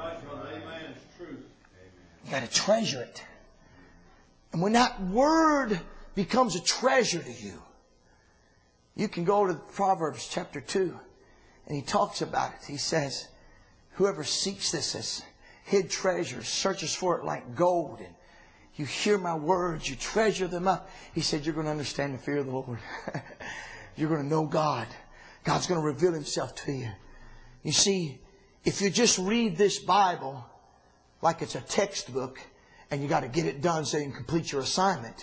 Amen. It's truth. You got to treasure it. And when that Word becomes a treasure to you, you can go to Proverbs chapter two, and he talks about it. He says, whoever seeks this as hid treasure, searches for it like gold, and you hear my words, you treasure them up. He said, you're going to understand the fear of the Lord. You're going to know God. God's going to reveal Himself to you. You see, if you just read this Bible like it's a textbook and you got to get it done so you can complete your assignment,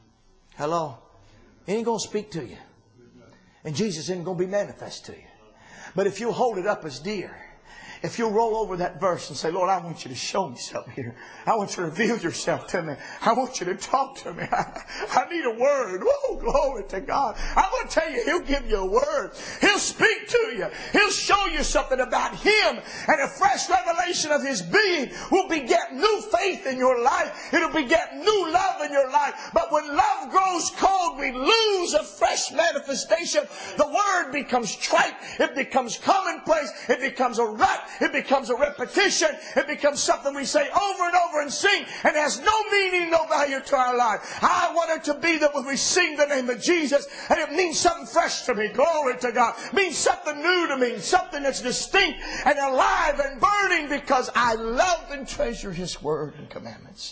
hello, it ain't going to speak to you. And Jesus isn't going to be manifest to you. But if you hold it up as dear, if you'll roll over that verse and say, Lord, I want you to show me something here. I want you to reveal yourself to me. I want you to talk to me. I, I need a word. Oh, glory to God. I'm going to tell you, He'll give you a word. He'll speak to you. He'll show you something about Him. And a fresh revelation of His being will beget new faith in your life. It'll beget new love in your life. But when love grows cold, we lose a fresh manifestation. The word becomes trite. It becomes commonplace. It becomes a rut. It becomes a repetition. It becomes something we say over and over and sing, and has no meaning, no value to our life. I want it to be that when we sing the name of Jesus, and it means something fresh to me, glory to God, it means something new to me, something that's distinct and alive and burning, because I love and treasure His Word and commandments.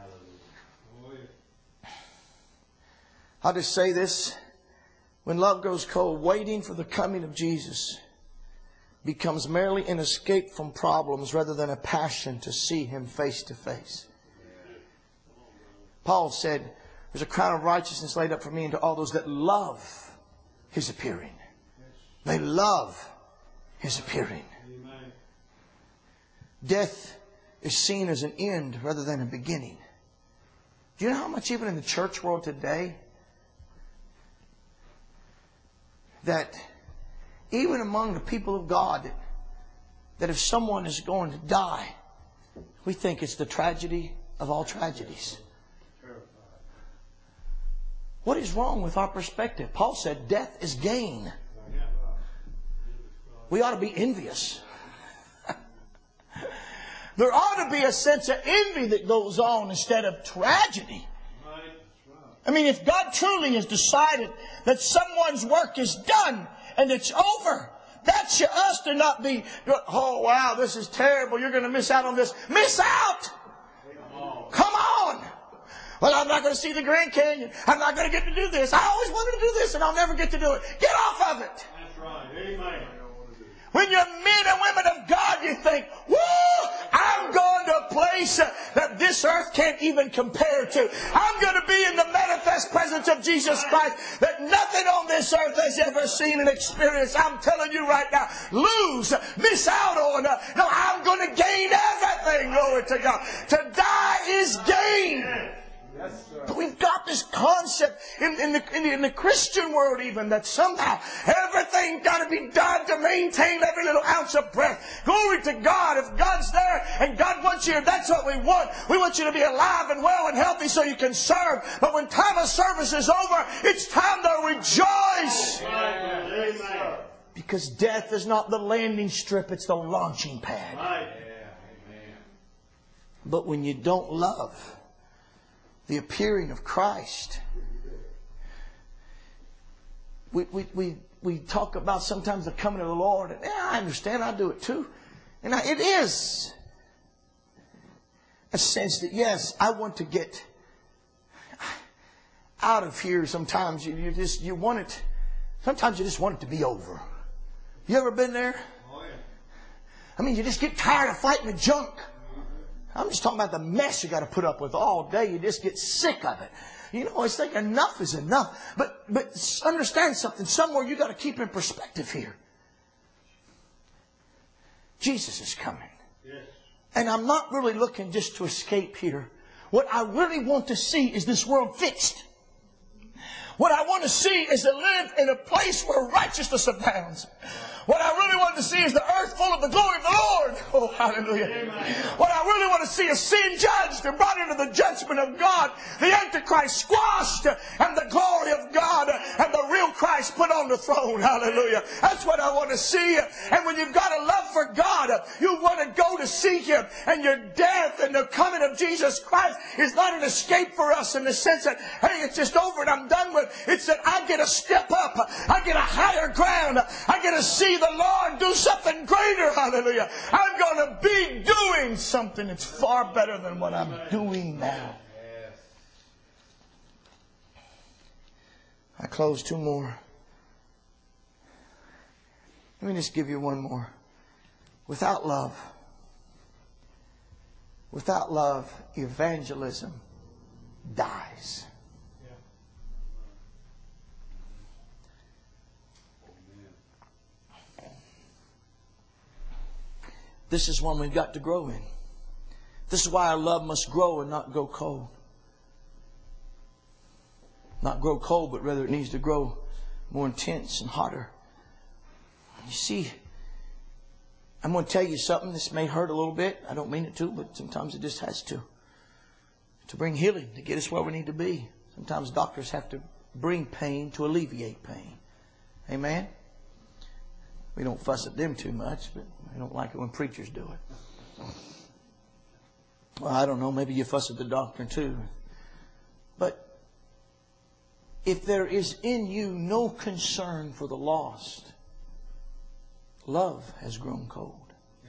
I'll just say this. When love grows cold, waiting for the coming of Jesus becomes merely an escape from problems rather than a passion to see Him face to face. Paul said, there's a crown of righteousness laid up for me and to all those that love His appearing. They love His appearing. Death is seen as an end rather than a beginning. Do you know how much even in the church world today that even among the people of God, that if someone is going to die, we think it's the tragedy of all tragedies. What is wrong with our perspective? Paul said death is gain. We ought to be envious. There ought to be a sense of envy that goes on instead of tragedy. I mean, if God truly has decided that someone's work is done and it's over, that should us to not be, oh wow, this is terrible, you're going to miss out on this. Miss out! Well, I'm not going to see the Grand Canyon. I'm not going to get to do this. I always wanted to do this and I'll never get to do it. Get off of it. That's right. Amen. When you're men and women of God, you think, woo, I'm going to a place that this earth can't even compare to. I'm going to be in the manifest presence of Jesus Christ that nothing on this earth has ever seen and experienced. I'm telling you right now, lose, miss out on. Uh, no, I'm going to gain everything. Glory to God. To die is gain. Yes, sir. But we've got this concept in, in, the, in, the, in the Christian world even that somehow everything's got to be done to maintain every little ounce of breath. Glory to God. If God's there and God wants you, that's what we want. We want you to be alive and well and healthy so you can serve. But when time of service is over, it's time to rejoice. Amen. Because death is not the landing strip, it's the launching pad. Right. Yeah. Amen. But when you don't love the appearing of Christ, we, we, we, we talk about sometimes the coming of the Lord. And yeah, I understand. I do it too. And I, it is a sense that, yes, I want to get out of here sometimes. You, you just, you want it. Sometimes you just want it to be over. You ever been there? Oh, yeah. I mean, you just get tired of fighting the junk. I'm just talking about the mess you got to put up with all day. You just get sick of it. You know, it's like enough is enough. But but understand something. Somewhere you got to keep in perspective here. Jesus is coming. Yes. And I'm not really looking just to escape here. What I really want to see is this world fixed. What I want to see is to live in a place where righteousness abounds. What I really want to see is the earth full of the glory of the Lord. Oh, hallelujah. Amen. What I really want to see is sin judged and brought into the judgment of God. The Antichrist squashed and the glory of God and the real Christ put on the throne. Hallelujah. That's what I want to see. And when you've got a love for God, you want to go to see Him. And your death and the coming of Jesus Christ is not an escape for us in the sense that, hey, it's just over and I'm done with. It's that I get a step up. I get a higher ground. I get to see the Lord do something greater. Hallelujah. I'm going to be doing something that's far better than what I'm doing now. I close two more. Let me just give you one more. Without love, without love, evangelism dies. This is one we've got to grow in. This is why our love must grow and not go cold. Not grow cold, but rather it needs to grow more intense and hotter. You see, I'm going to tell you something. This may hurt a little bit. I don't mean it to, but sometimes it just has to. To bring healing, to get us where we need to be. Sometimes doctors have to bring pain to alleviate pain. Amen? We don't fuss at them too much, but I don't like it when preachers do it. Well, I don't know. Maybe you fuss at the doctor too. But if there is in you no concern for the lost, love has grown cold.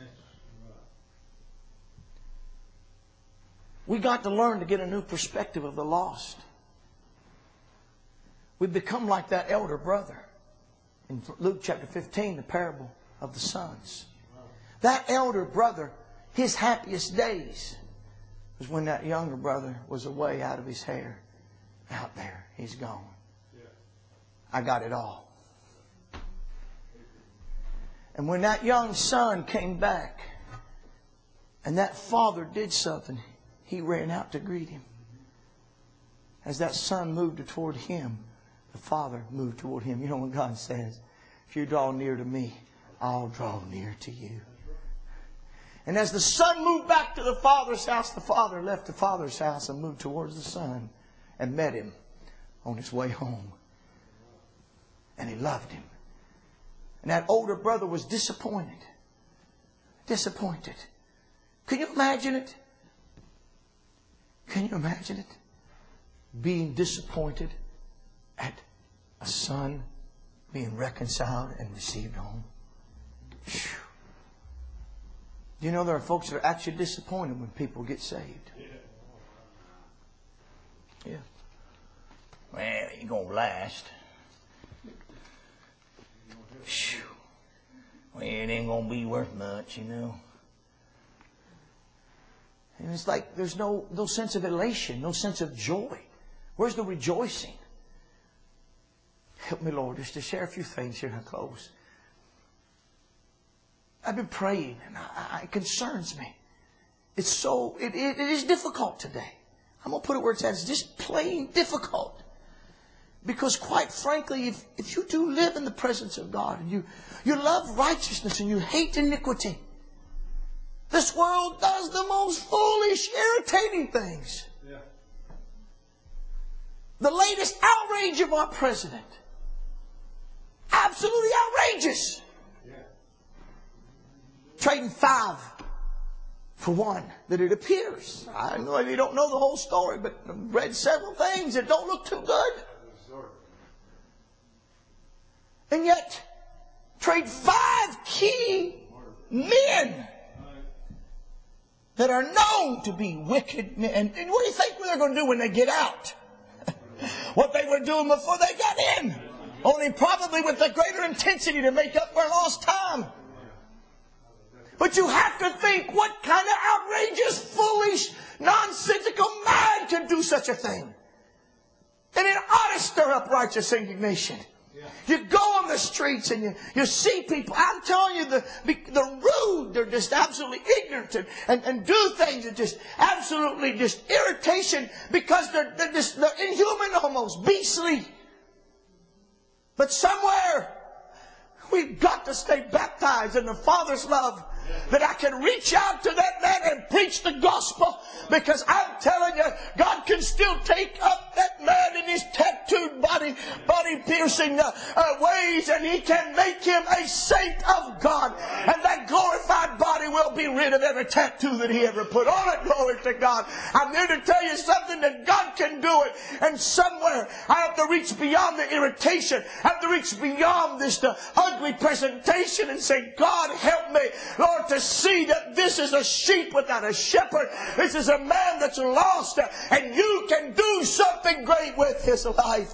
We got to learn to get a new perspective of the lost. We've become like that elder brother. In Luke chapter fifteen, the parable of the sons. That elder brother, his happiest days was when that younger brother was away out of his hair. Out there, he's gone. I got it all. And when that young son came back and that father did something, he ran out to greet him. As that son moved toward him, the Father moved toward him. You know what God says? If you draw near to me, I'll draw near to you. And as the son moved back to the Father's house, the Father left the Father's house and moved towards the Son and met him on his way home. And he loved him. And that older brother was disappointed. Disappointed. Can you imagine it? Can you imagine it? Being disappointed at a son being reconciled and received home. Whew. Do you know there are folks that are actually disappointed when people get saved? Yeah. Well, it ain't going to last. Whew. Well, it ain't going to be worth much, you know. And it's like there's no, no sense of elation, no sense of joy. Where's the rejoicing? Help me, Lord, just to share a few things here and I close. I've been praying and I, I, it concerns me. It's so, it, it, it is difficult today. I'm going to put it where it's at. It's just plain difficult. Because quite frankly, if, if you do live in the presence of God and you, you love righteousness and you hate iniquity, this world does the most foolish, irritating things. Yeah. The latest outrage of our president. Absolutely outrageous. Yeah. Trading five for one, that it appears. I know you don't know the whole story, but I've read several things that don't look too good. And yet, trade five key men that are known to be wicked men. And, and what do you think they're going to do when they get out? What they were doing before they got in. Only probably with a greater intensity to make up for lost time. But you have to think, what kind of outrageous, foolish, nonsensical man can do such a thing? And it ought to stir up righteous indignation. You go on the streets and you, you see people. I'm telling you, the the rude, they're just absolutely ignorant and, and, and do things that just absolutely just irritation because they're, they're just they're inhuman almost, beastly. But somewhere we've got to stay baptized in the Father's love, that I can reach out to that man and preach the gospel. Because I'm telling you, God can still take up that man in his tattooed body, body piercing uh, uh, ways, and He can make him a saint of God. And that glorified body will be rid of every tattoo that he ever put on it. Glory to God. I'm here to tell you something, that God can do it. And somewhere I have to reach beyond the irritation. I have to reach beyond this uh, ugly presentation and say, God, help me, Lord, to see that this is a sheep without a shepherd. This is a man that's lost, and you can do something great with his life.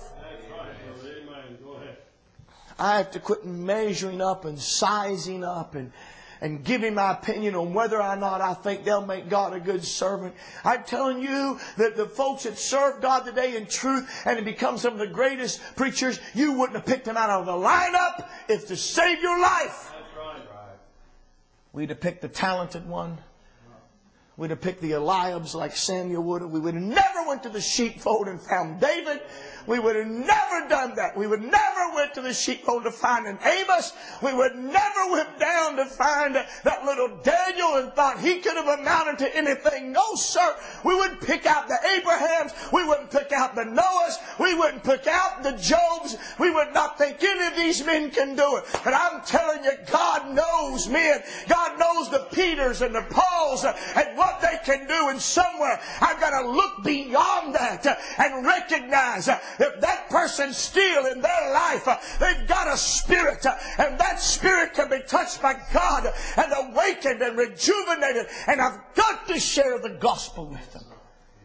I have to quit measuring up and sizing up and, and giving my opinion on whether or not I think they'll make God a good servant. I'm telling you that the folks that serve God today in truth and have become some of the greatest preachers, you wouldn't have picked them out of the lineup if to save your life. We'd have picked the talented one. We'd have picked the Eliabs like Samuel would have. We would have never went to the sheepfold and found David. We would have never done that. We would never went to the sheepfold to find an Amos. We would never went down to find that little Daniel and thought he could have amounted to anything. No, sir. We wouldn't pick out the Abrahams. We wouldn't pick out the Noahs. We wouldn't pick out the Jobs. We would not think any of these men can do it. But I'm telling you, God knows men. God knows the Peters and the Pauls and what they can do. And somewhere I've got to look beyond that and recognize if that person's still in their life, they've got a spirit, and that spirit can be touched by God and awakened and rejuvenated, and I've got to share the gospel with them.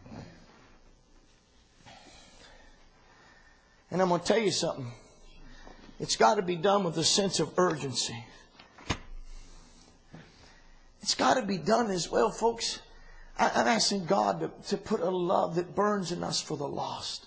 And I'm going to tell you something. It's got to be done with a sense of urgency. It's got to be done as well, folks. I'm asking God to, to put a love that burns in us for the lost.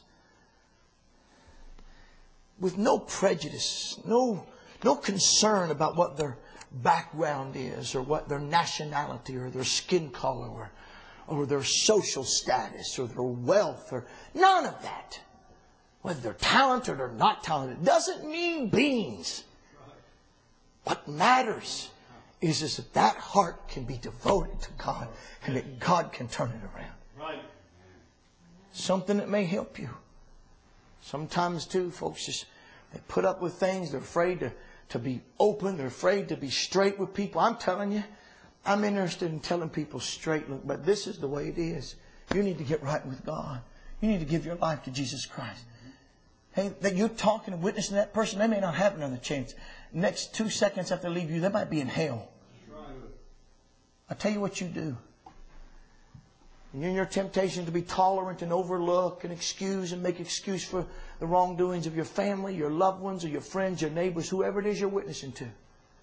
With no prejudice, no, no concern about what their background is or what their nationality or their skin color or, or their social status or their wealth or none of that. Whether they're talented or not talented doesn't mean beans. What matters is, is that that heart can be devoted to God and that God can turn it around. Right. Something that may help you. Sometimes too, folks just they put up with things. They're afraid to, to be open. They're afraid to be straight with people. I'm telling you, I'm interested in telling people straight, look, but this is the way it is. You need to get right with God. You need to give your life to Jesus Christ. Hey, that you're talking and witnessing to that person, they may not have another chance. Next two seconds after they leave you, they might be in hell. I tell you what you do. And in your temptation to be tolerant and overlook and excuse and make excuse for the wrongdoings of your family, your loved ones, or your friends, your neighbors, whoever it is you're witnessing to.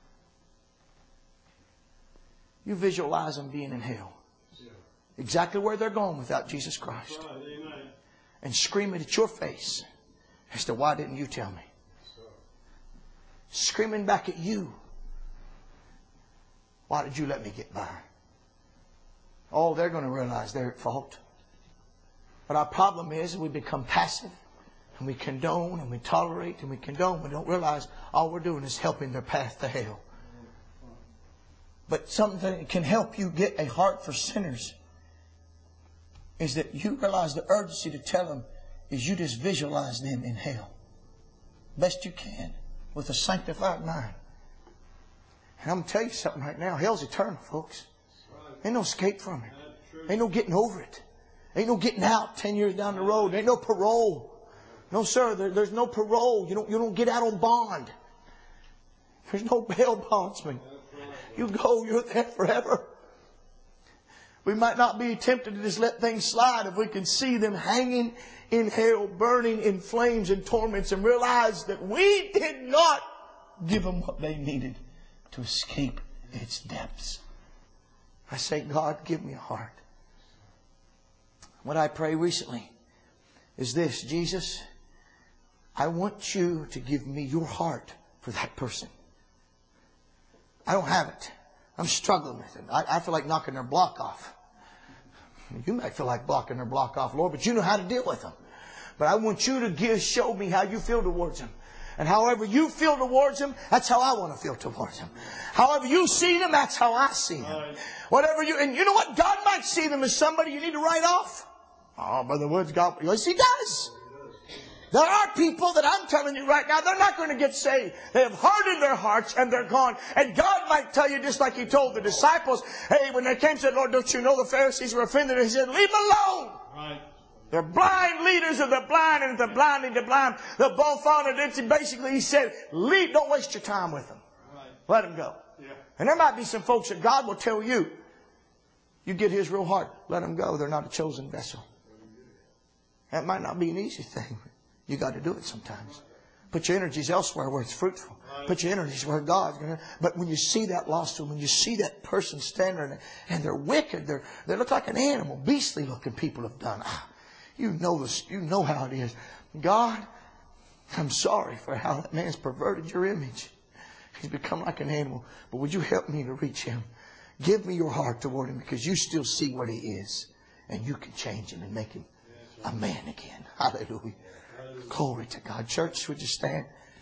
You visualize them being in hell. Exactly where they're going without Jesus Christ. And screaming at your face as to why didn't you tell me? Screaming back at you. Why did you let me get by? Oh, they're going to realize they're at fault. But our problem is we become passive and we condone and we tolerate and we condone. We don't realize all we're doing is helping their path to hell. But something that can help you get a heart for sinners is that you realize the urgency to tell them is you just visualize them in hell. Best you can with a sanctified mind. And I'm going to tell you something right now. Hell's eternal, folks. Ain't no escape from it. Ain't no getting over it. Ain't no getting out ten years down the road. Ain't no parole. No, sir. There, there's no parole. You don't, you don't get out on bond. There's no bail bondsman. You go, you're there forever. We might not be tempted to just let things slide if we can see them hanging in hell, burning in flames and torments, and realize that we did not give them what they needed to escape its depths. I say, God, give me a heart. What I pray recently is this: Jesus, I want you to give me your heart for that person. I don't have it. I'm struggling with it. I, I feel like knocking their block off. You might feel like blocking their block off, Lord, but you know how to deal with them. But I want you to give, show me how you feel towards them. And however you feel towards them, that's how I want to feel towards them. However you see them, that's how I see them. Whatever you, and you know what? God might see them as somebody you need to write off. Oh, Brother Woods, God, yes, He does. There are people that I'm telling you right now, they're not going to get saved. They have hardened their hearts and they're gone. And God might tell you, just like He told the disciples, hey, when they came and said, Lord, don't you know the Pharisees were offended? He said, leave them alone. Right. They're blind leaders of the blind, and if they're blinding the blind, they'll both fall into ditch. Basically, He said, leave, don't waste your time with them. Right. Let them go. Yeah. And there might be some folks that God will tell you, you get His real heart, let them go. They're not a chosen vessel. That might not be an easy thing. You got to do it sometimes. Put your energies elsewhere where it's fruitful. Put your energies where God's going to. But when you see that lost one, when you see that person standing there and they're wicked, they're, they look like an animal, beastly looking people have done. Ah, you know this. You know how it is. God, I'm sorry for how that man's perverted your image. He's become like an animal. But would you help me to reach him? Give me your heart toward him, because you still see what he is. And you can change him and make him a man again. Hallelujah. Glory to God. Church, would you stand?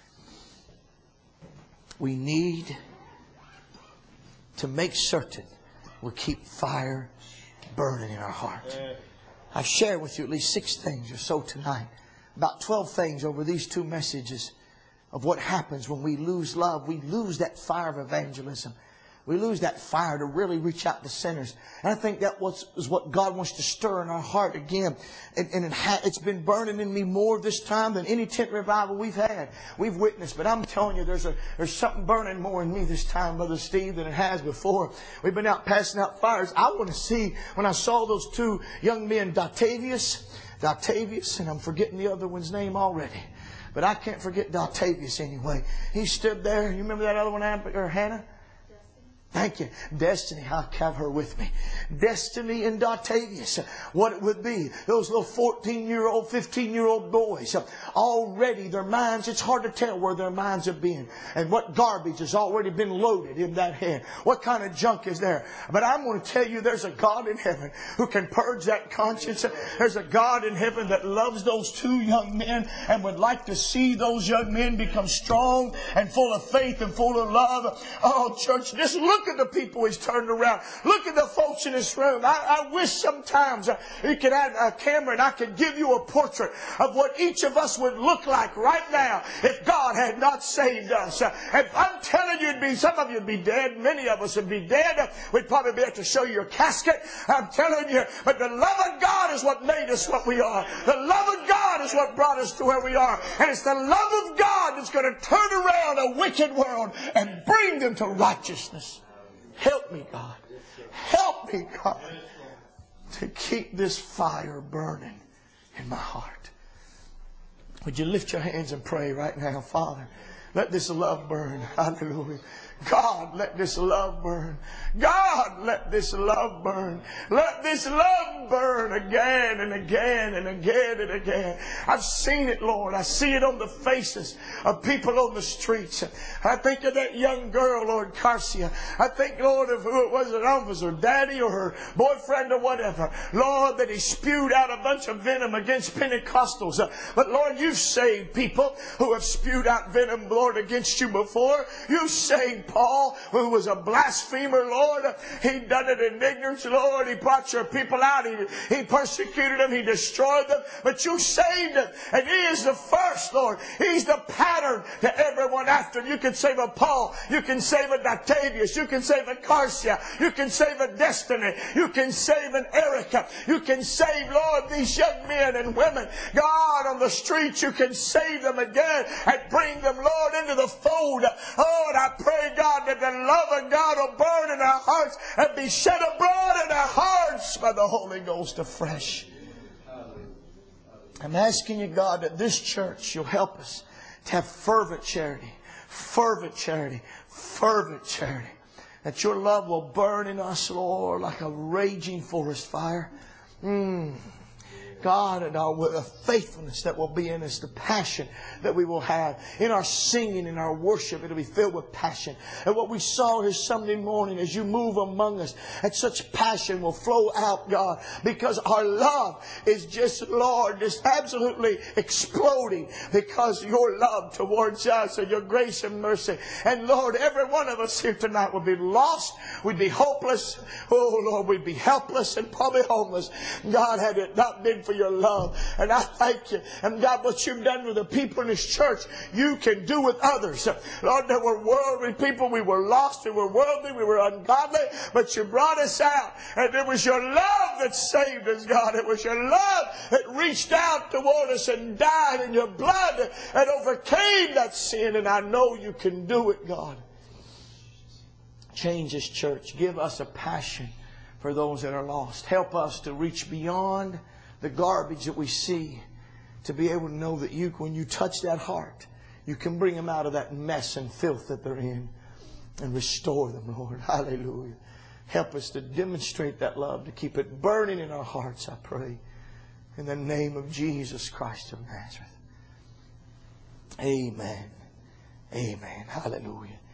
We need to make certain we keep fire burning in our heart. I've shared with you at least six things or so tonight. About twelve things over these two messages of what happens when we lose love. We lose that fire of evangelism. We lose that fire to really reach out to sinners. And I think that was, is what God wants to stir in our heart again. And, and it ha, it's been burning in me more this time than any tent revival we've had. We've witnessed. But I'm telling you, there's a there's something burning more in me this time, Brother Steve, than it has before. We've been out passing out fires. I want to see, when I saw those two young men, Dotavius, Dotavius, and I'm forgetting the other one's name already. But I can't forget Dotavius anyway. He stood there. You remember that other one, or Hannah? Thank you. Destiny, I'll have her with me. Destiny and Dotavius. What it would be. Those little fourteen-year-old, fifteen-year-old boys. Already their minds, it's hard to tell where their minds have been. And what garbage has already been loaded in that head. What kind of junk is there. But I'm going to tell you, there's a God in heaven who can purge that conscience. There's a God in heaven that loves those two young men and would like to see those young men become strong and full of faith and full of love. Oh, church, just look at the people He's turned around. Look at the folks in this room. I, I wish sometimes uh, you could have a camera and I could give you a portrait of what each of us would look like right now if God had not saved us. Uh, if I'm telling you, it'd be, some of you would be dead. Many of us would be dead. Uh, we'd probably be able to show you a casket. I'm telling you. But the love of God is what made us what we are. The love of God is what brought us to where we are. And it's the love of God that's going to turn around a wicked world and bring them to righteousness. Help me, God. Help me, God. to keep this fire burning in my heart. Would you lift your hands and pray right now? Father, let this love burn. Hallelujah. God, let this love burn. God, let this love burn. Let this love burn again and again and again and again. I've seen it, Lord. I see it on the faces of people on the streets. I think of that young girl, Lord, Carcia. I think, Lord, of who it was, an officer, daddy or her boyfriend or whatever. Lord, that he spewed out a bunch of venom against Pentecostals. But Lord, you've saved people who have spewed out venom, Lord, against you before. You saved Paul, who was a blasphemer, Lord. He done it in ignorance, Lord. He brought your people out. He, he persecuted them. He destroyed them. But you saved them. And He is the first, Lord. He's the pattern to everyone after. You can save a Paul. You can save a Octavius. You can save a Carcia. You can save a Destiny. You can save an Erica. You can save, Lord, these young men and women. God, on the streets, you can save them again and bring them, Lord, into the fold. Oh, and I pray, God, that the love of God will burn in our hearts and be shed abroad in our hearts by the Holy Ghost afresh. I'm asking you, God, that this church, you'll help us to have fervent charity, fervent charity, fervent charity. That your love will burn in us, Lord, like a raging forest fire. Mm. God, and our faithfulness that will be in us, the passion that we will have in our singing, in our worship, it'll be filled with passion. And what we saw here Sunday morning as you move among us, and such passion will flow out, God, because our love is just, Lord, just absolutely exploding because your love towards us and your grace and mercy. And Lord, every one of us here tonight would be lost, we'd be hopeless, oh Lord, we'd be helpless and probably homeless. God, had it not been for your love. And I thank you. And God, what you've done with the people in this church, you can do with others. Lord, there were worldly people. We were lost. We were worldly. We were ungodly. But you brought us out. And it was your love that saved us, God. It was your love that reached out toward us and died in your blood and overcame that sin. And I know you can do it, God. Change this church. Give us a passion for those that are lost. Help us to reach beyond the garbage that we see, to be able to know that you, when you touch that heart, you can bring them out of that mess and filth that they're in and restore them, Lord. Hallelujah. Help us to demonstrate that love, to keep it burning in our hearts, I pray. In the name of Jesus Christ of Nazareth. Amen. Amen. Hallelujah.